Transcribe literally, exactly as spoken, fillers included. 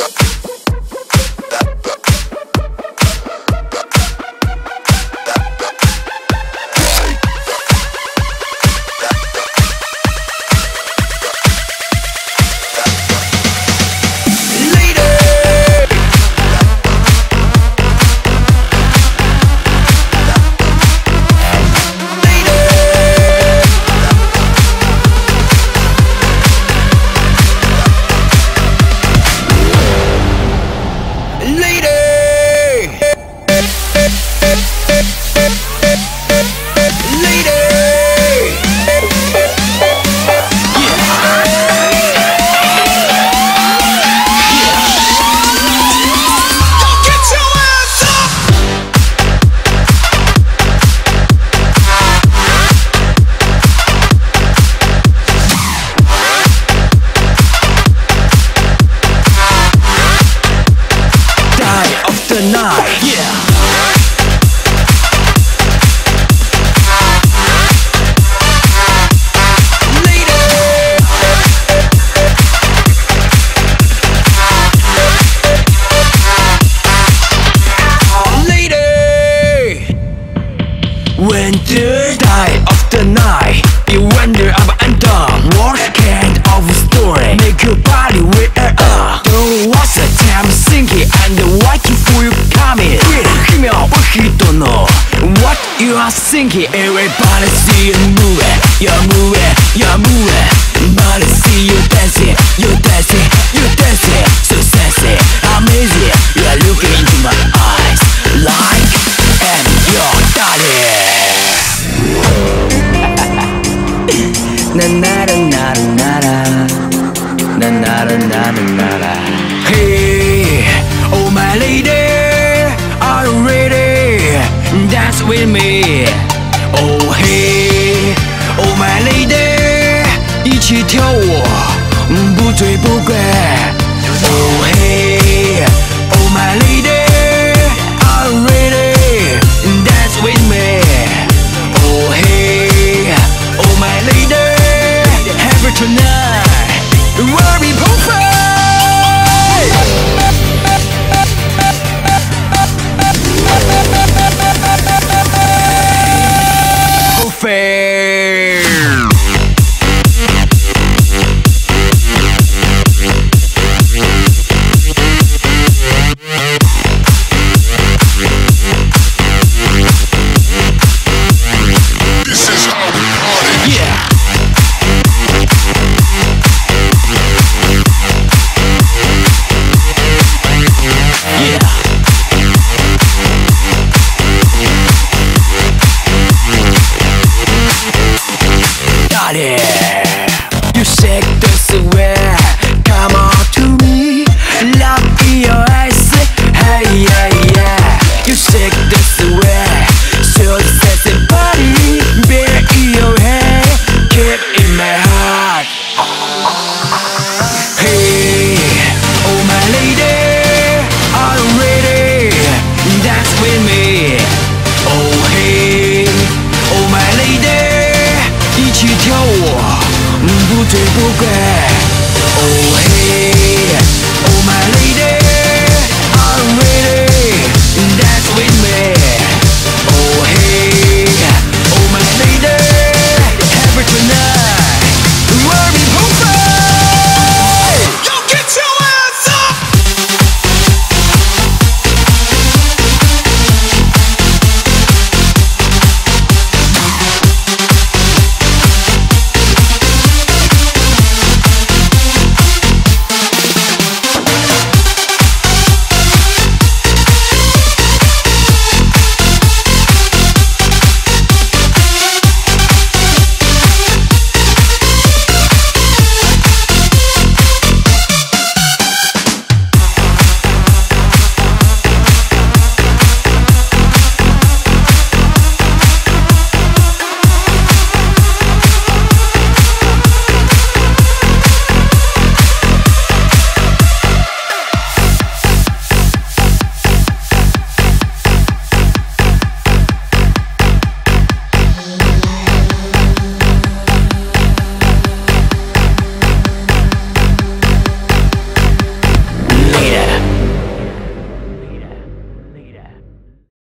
When the die of the night, you wonder about and done. What kind of story make your body wear up? Don't waste the time thinking and waiting for you coming. Give me a don't know what you are thinking. Everybody see you moving, you're moving, you're moving. Everybody see you dancing, you dancing, you dancing. So sexy, amazing. You are looking into my eyes like and you're darling. Na na na na na na na na na na na. Hey, oh my lady, are you ready? Dance with me. Oh hey, oh my lady， 一起跳舞，不醉不